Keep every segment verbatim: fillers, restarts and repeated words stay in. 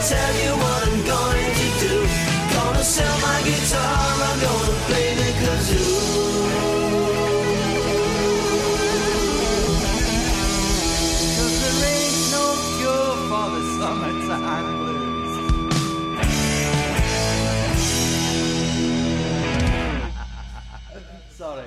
tell you what I'm going to do. Gonna sell my guitar, I'm gonna play the kazoo. Cause there ain't no cure for the summertime blues. Sorry.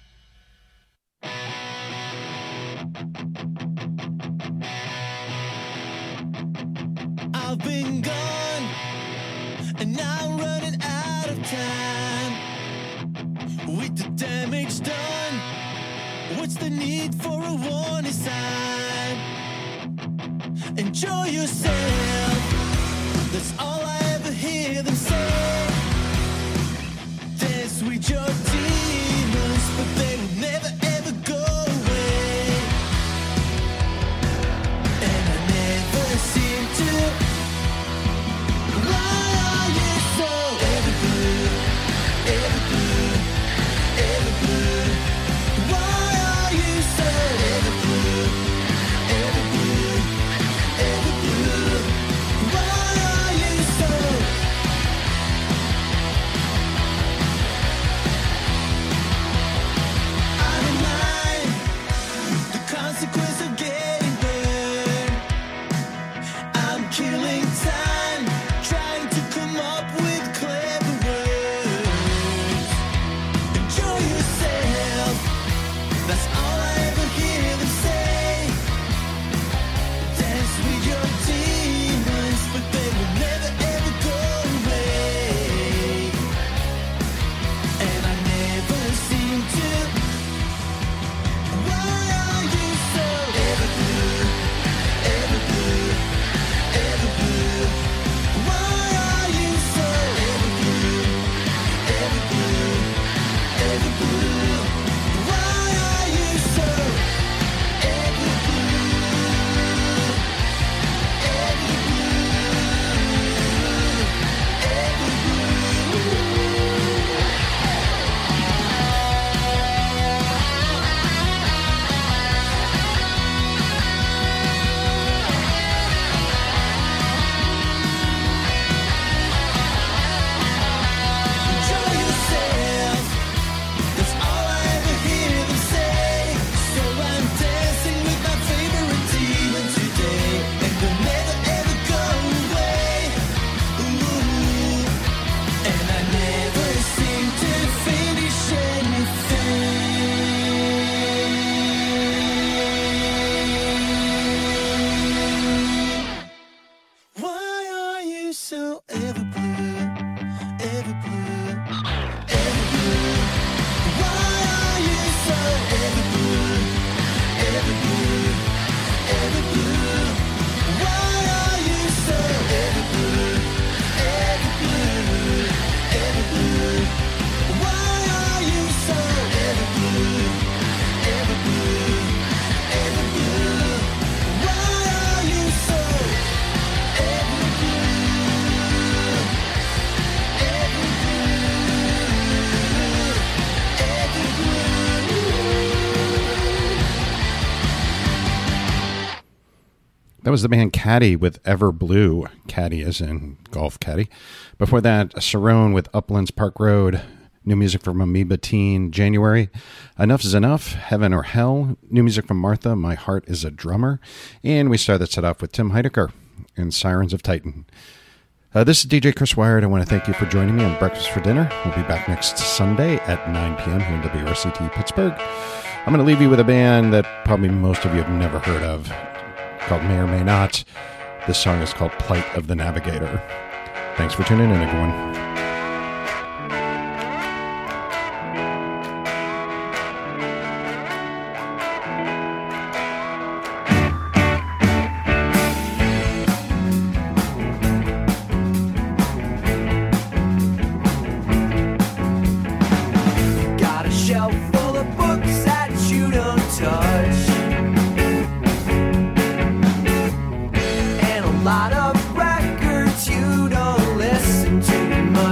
I've been gone, and now I'm running out of time. With the damage done, what's the need for a warning sign? Enjoy yourself, that's all I ever hear them say. Dance with your demons, but they will never ever go away. And I never seem to. Why are you so ever blue, ever blue, ever blue? Why are you so ever blue, ever blue, ever blue? Why are you so? I don't mind the consequence of getting burned. I'm killing time, trying to come up with clever words. Enjoy yourself, that's all I ever hear them say. Dance with your demons, but they will never ever go away. And I never seem to. Why are you so ever blue, ever blue, ever blue? Why are you so ever blue, ever blue, ever blue? Why are you so ever blue, ever blue, ever blue? Enjoy yourself, that's all I ever hear them say. So I'm dancing with my favorite demon today, and they'll never ever go away. Ooh, and I never seem to finish anything. Why are you so ever blue, ever blue, ever blue? Why are you so ever blue, ever blue, ever blue? Why are you so ever blue, ever blue, ever blue? Why are you so ever blue, ever blue, ever blue? Why are you so ever blue, ever blue, That was the band Caddy with Ever Blue. Caddy as in golf caddy. Before that, Cerrone with Uplands Park Road. New music from Amoeba Teen, January. Enough is Enough, Heaven or Hell. New music from Martha, My Heart is a Drummer. And we started that set off with Tim Heidecker and Sirens of Titan. Uh, this is D J Chris Wired. I want to thank you for joining me on Breakfast for Dinner. We'll be back next Sunday at nine p.m. here in W R C T Pittsburgh. I'm going to leave you with a band that probably most of you have never heard of, called May or May Not. This song is called Plight of the Navigator. Thanks for tuning in, everyone. Got a shelf full of books that you don't touch, and a lot of records you don't listen to much.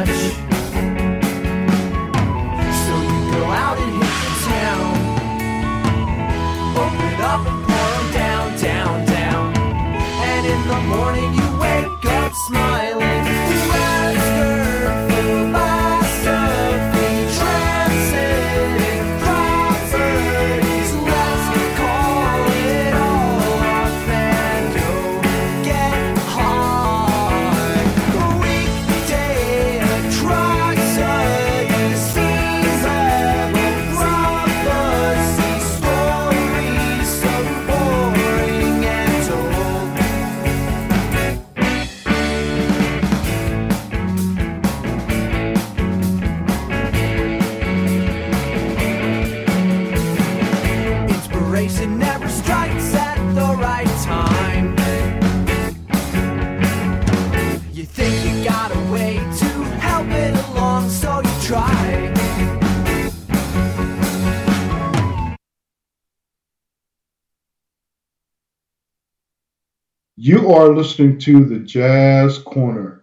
right time. You think you got a way to help it along, so you try. You are listening to the Jazz Corner.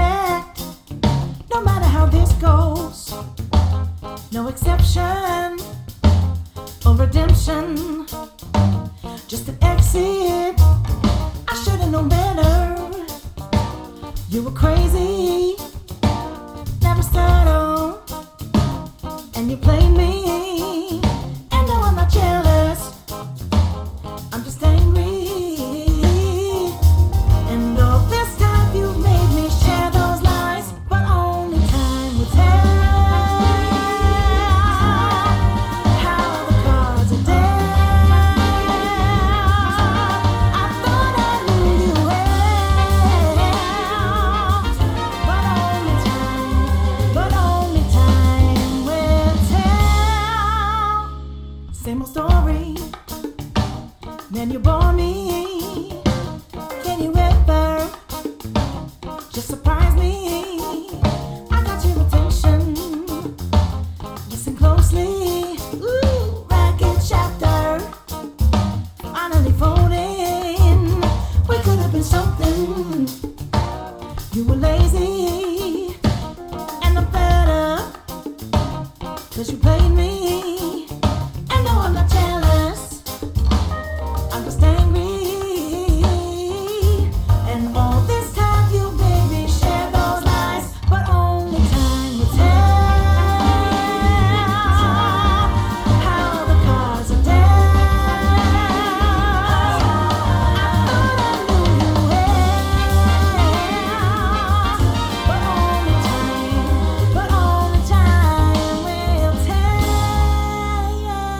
respect. No matter how this goes, no exception or redemption. Just an exit. I should've known better. You were crazy, never settled, and you played me. And no, I'm not jealous, I'm just angry. And all this time you made me share those lies, but only time will tell how the cards are dealt. I thought I knew you well, but only time, but only time will tell. Same old story. Then you bore me. Can you ever just surprise me? I got your attention. Listen closely. Ooh, racket chapter. Finally folding. We could have been something. You were lazy and I'm fed up, 'cause you played me. And no, I'm not jealous, I'm just angry. And all this time you made me share those lies, but only time will tell how the cards are dealt. I thought I knew you well, but only time, but only time will tell.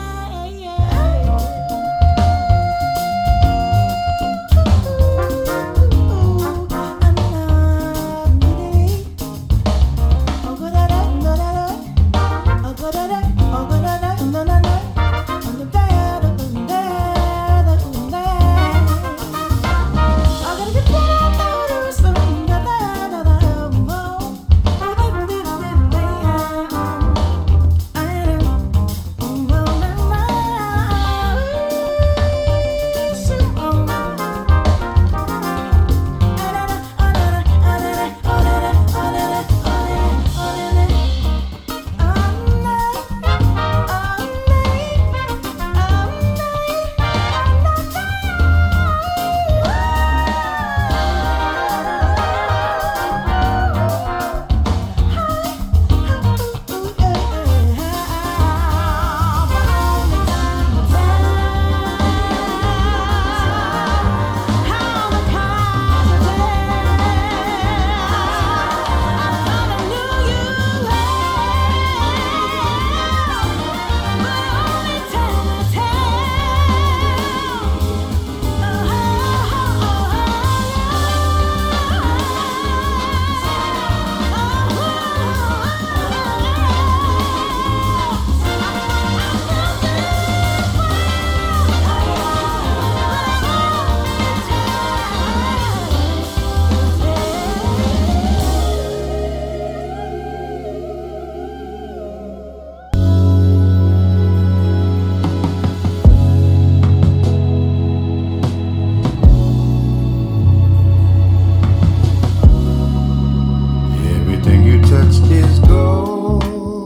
Everything you touch is gold.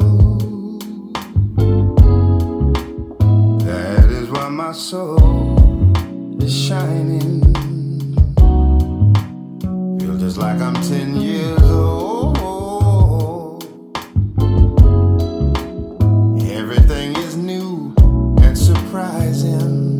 That is why my soul is shining. Feel just like I'm ten years old. Everything is new and surprising.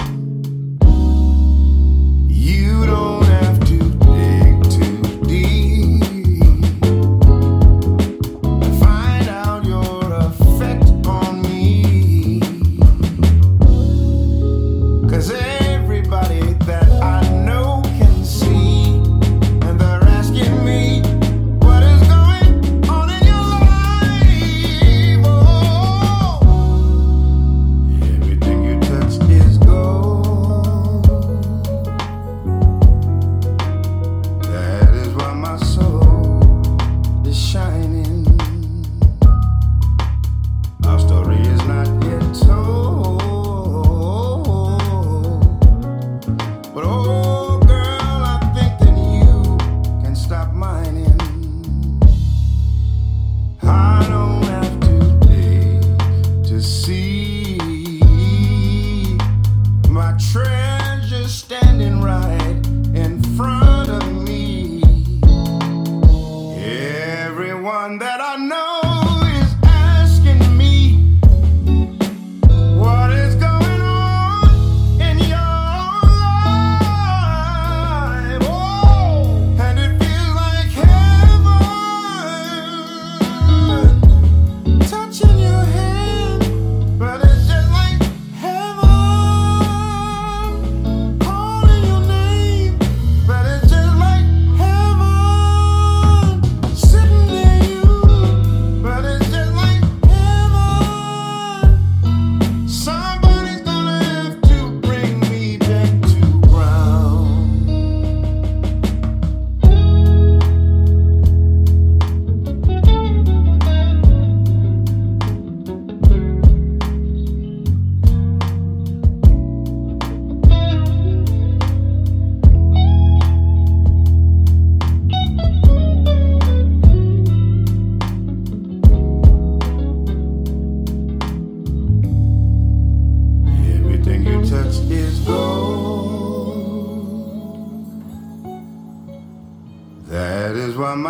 You don't have to dig too deep to find out your effect on me.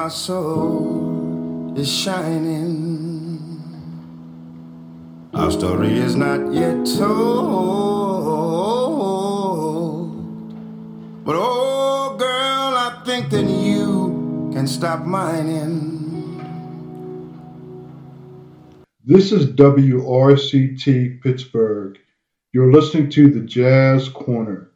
my soul is shining. Our story is not yet told, but oh girl, I think that you can stop mining. This is W R C T Pittsburgh. You're listening to the Jazz Corner.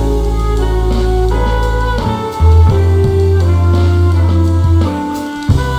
Thank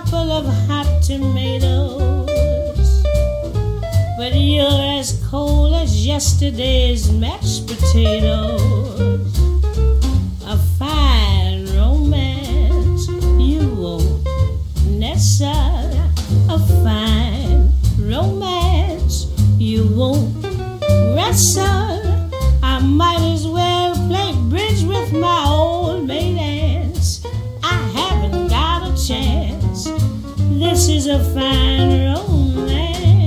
couple of hot tomatoes, but you're as cold as yesterday's mashed potatoes. A fine romance you won't nestle, a fine romance you won't wrestle. I might as well play bridge with my old maid aunts. I haven't got a chance. This is a fine romance.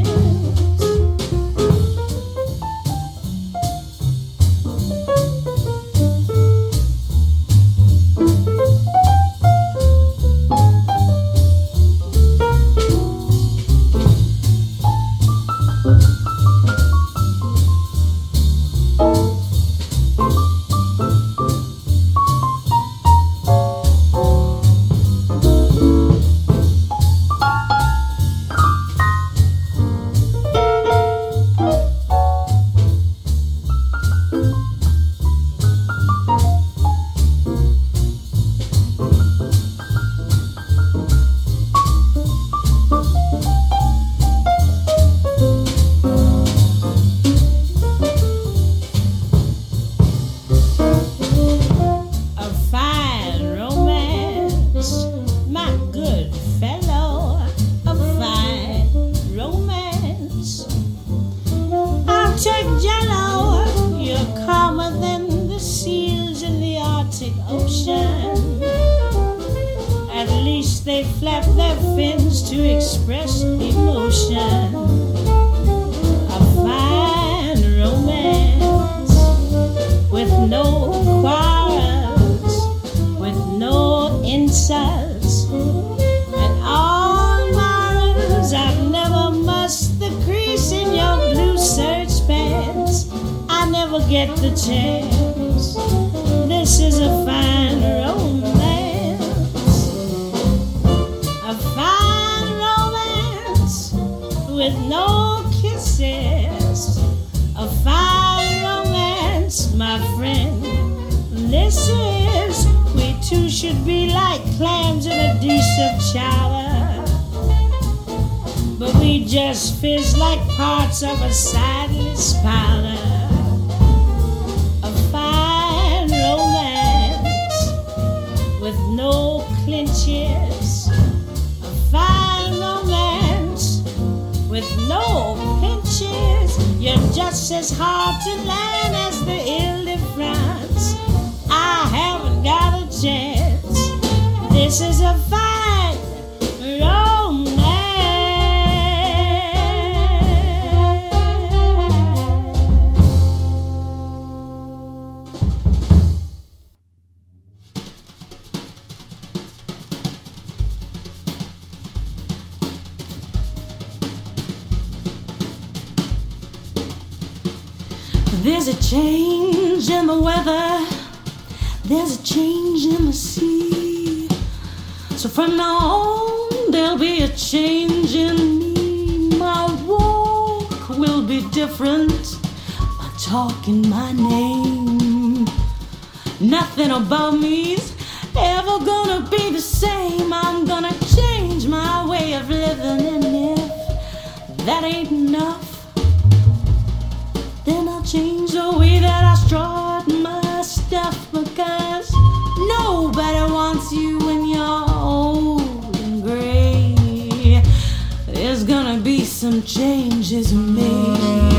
There's a change in the weather, there's a change in the sea. So from now on, there'll be a change in me. My walk will be different by talking my name. Nothing about me's ever gonna be the same. I'm gonna change my way of living, and if that ain't enough, then I'll change the way that I strut my stuff, because nobody wants you when you're old and gray. There's gonna be some changes made.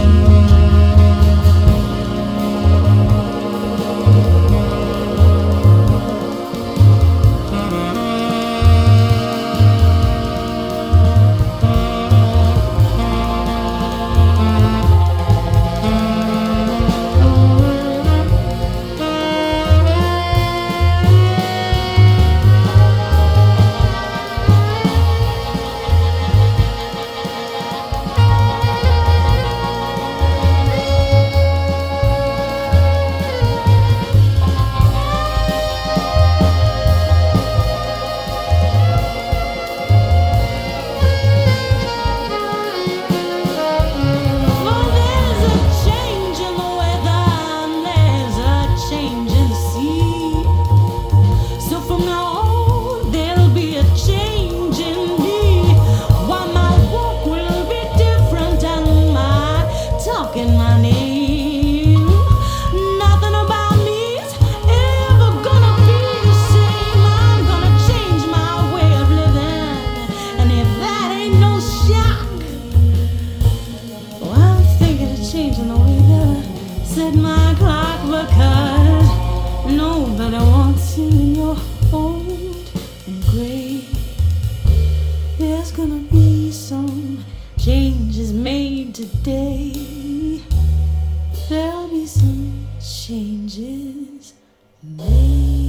seeing you're old and gray. There's gonna be some changes made today. There'll be some changes made.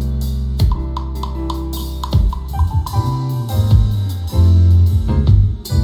Thank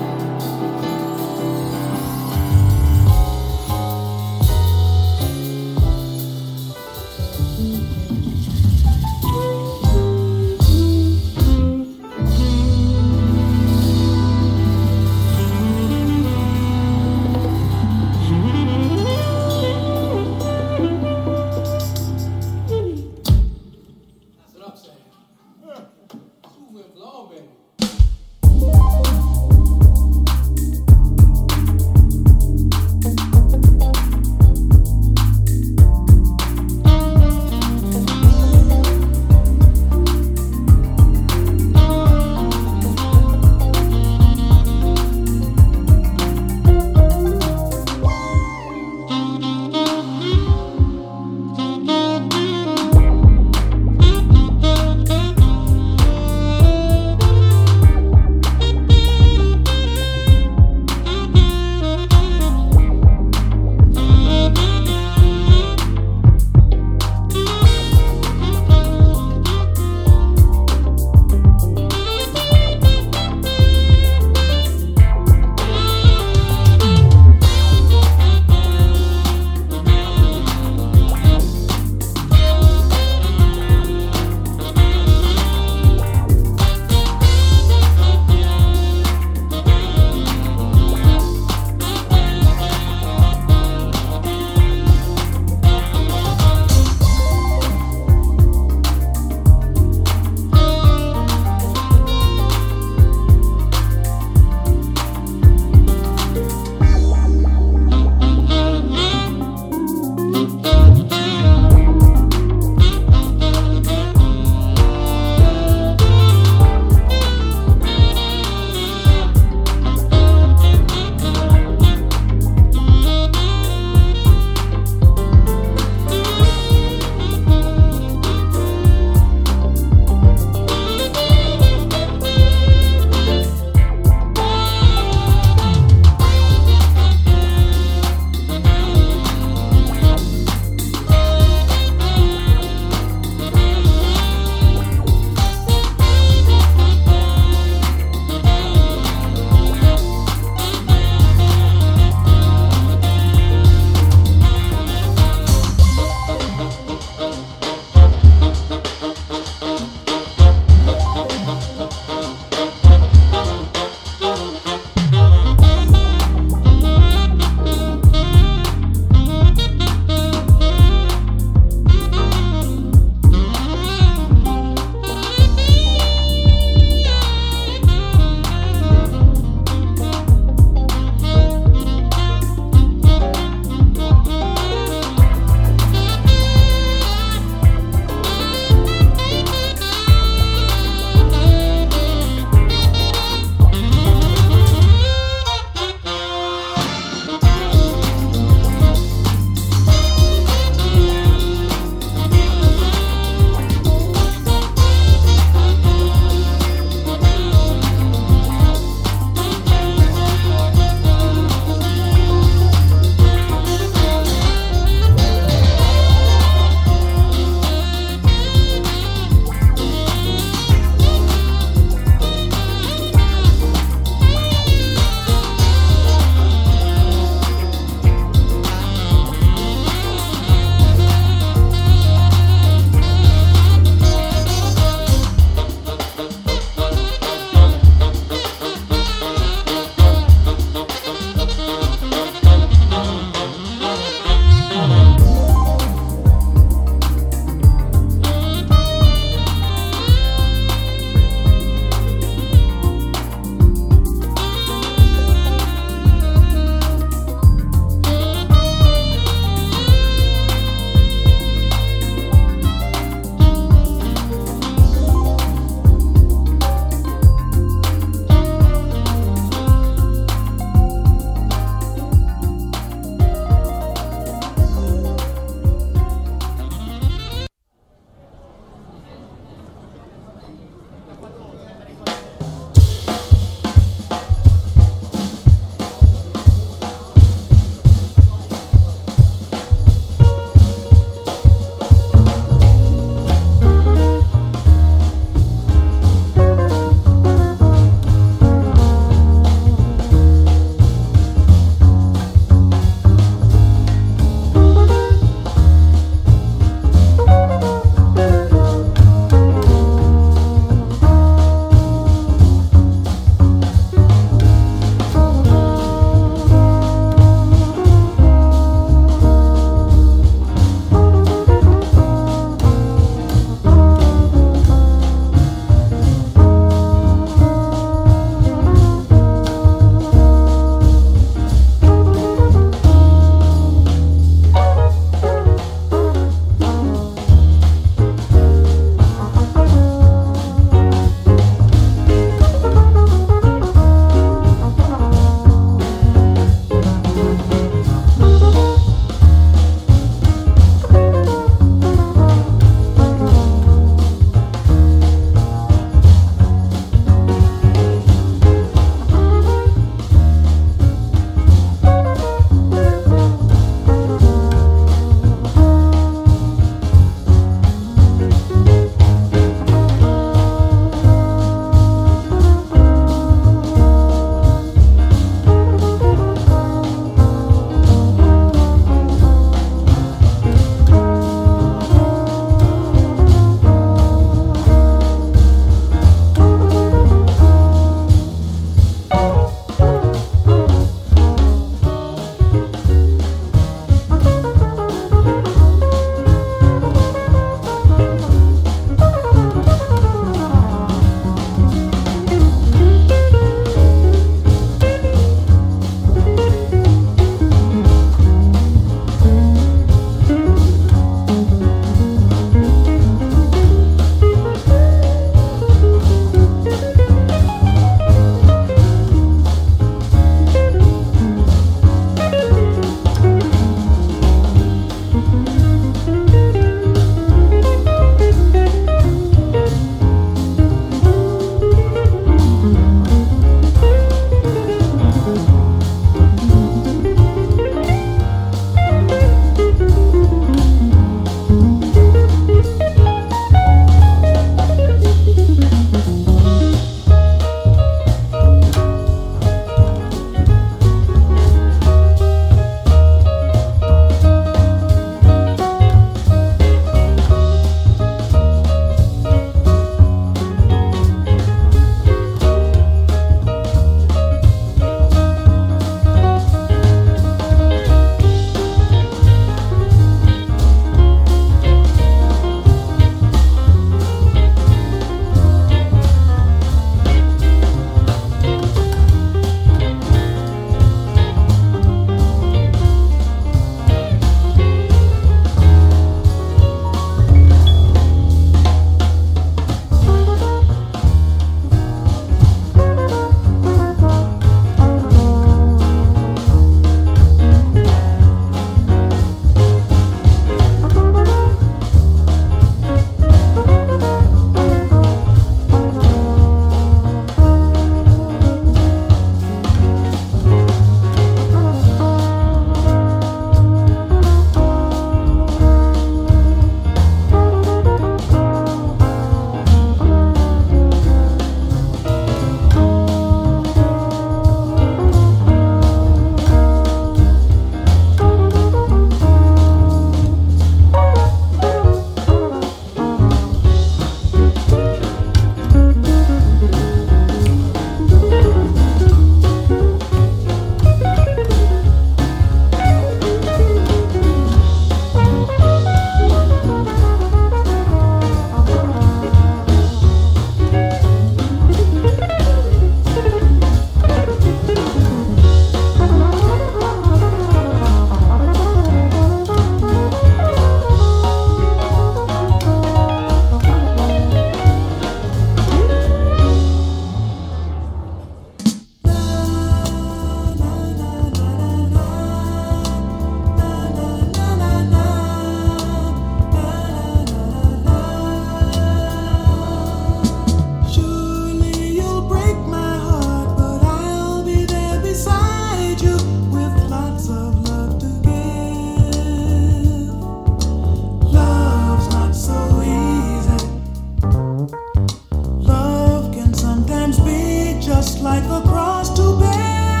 just like a cross to bear.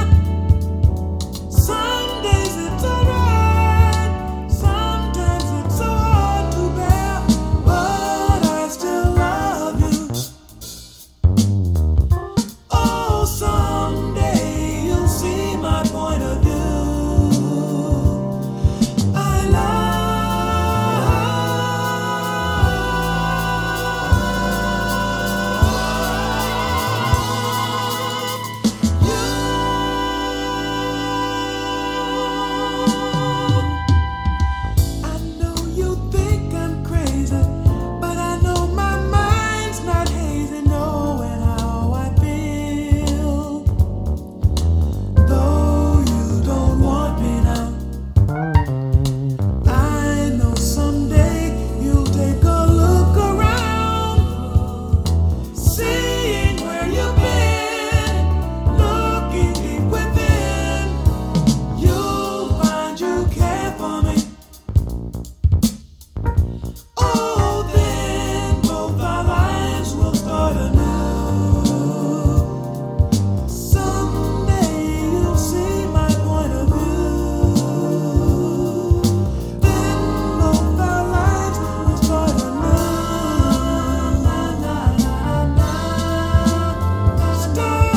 Some days it's alright, sometimes it's so hard to bear, but I still love you. Oh, someday you'll see my point of view. I I know you think I'm crazy, but I know my mind's not hazy, knowing how I feel. Though you don't want me now, I know someday you'll take a look around, seeing where you've been, looking deep within. You'll find you care for me. Oh, then both our lives will start anew. Someday you'll see my point of view. Then both our lives will start anew. Start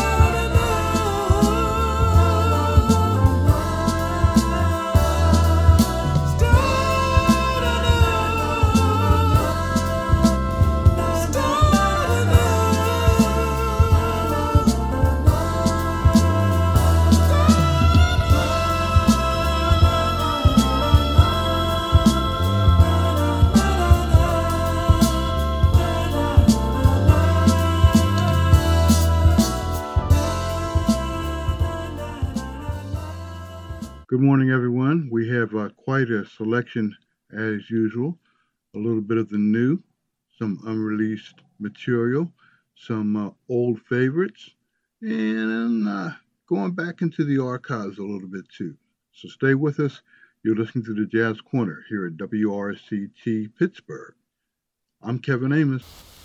Good morning, everyone. We have uh, quite a selection as usual. A little bit of the new, some unreleased material, some uh, old favorites, and uh, going back into the archives a little bit too. So stay with us. You're listening to the Jazz Corner here at W R C T Pittsburgh. I'm Kevin Amos.